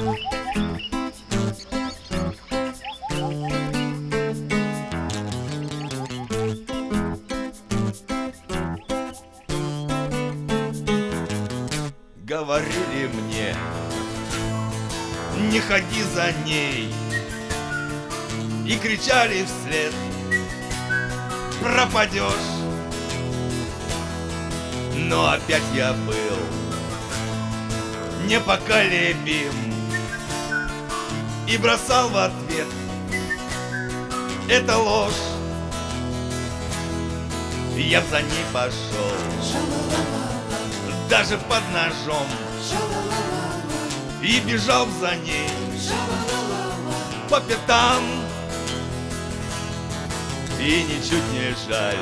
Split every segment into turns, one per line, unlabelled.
Говорили мне, не ходи за ней, и кричали вслед: пропадешь. Но опять я был непоколебим и бросал в ответ: это ложь. Я б за ней пошел даже под ножом и бежал б за ней по пятам. И ничуть не жаль,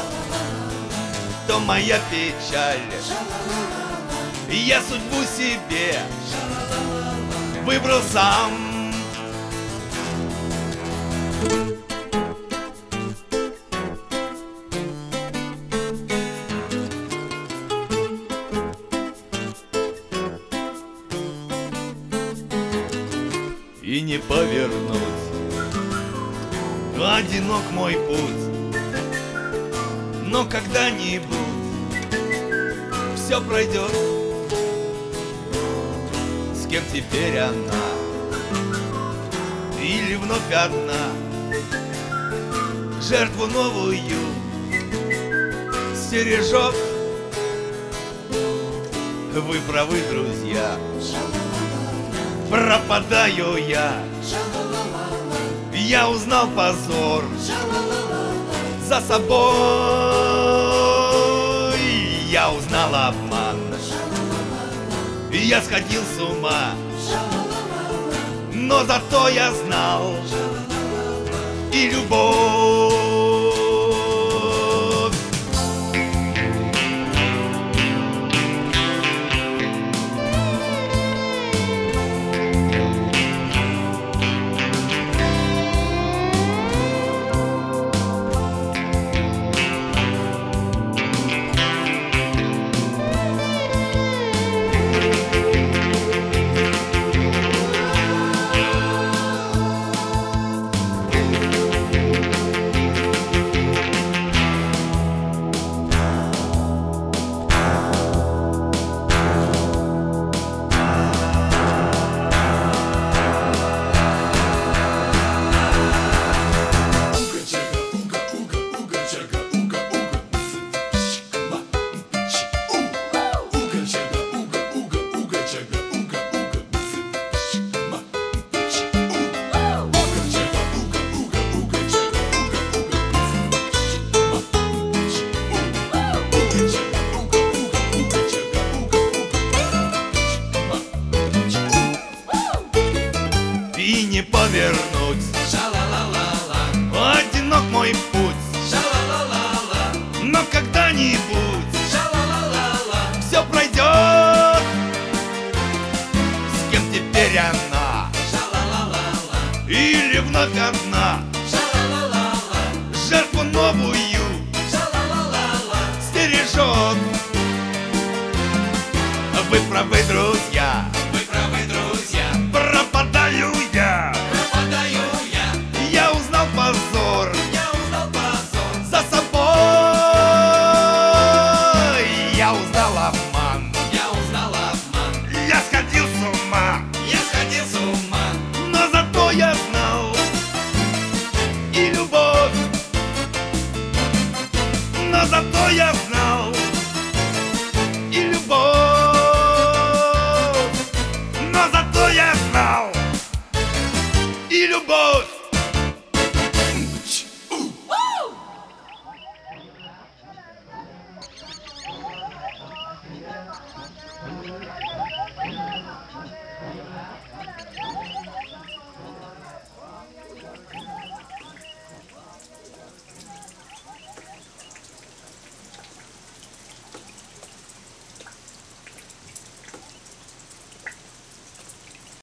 то моя печаль. Я судьбу себе выбрал сам. И не повернуть, одинок мой путь. Но когда-нибудь все пройдет. С кем теперь она? Или вновь одна? Жертву новую стережет. Вы правы, друзья, пропадаю я. Я узнал позор за собой. Я узнал обман, я сходил с ума. Но зато я знал и любовь. И не повернуть, ша-ла-ла-ла-ла. Одинок мой путь, ша-ла-ла-ла-ла. Но когда-нибудь, ша-ла-ла-ла-ла, все пройдет. С кем теперь она, ша-ла-ла-ла-ла. Или вновь одна, ша-ла-ла-ла-ла. Жертву новую, ша-ла-ла-ла-ла, стережет. Вы правы, друзья,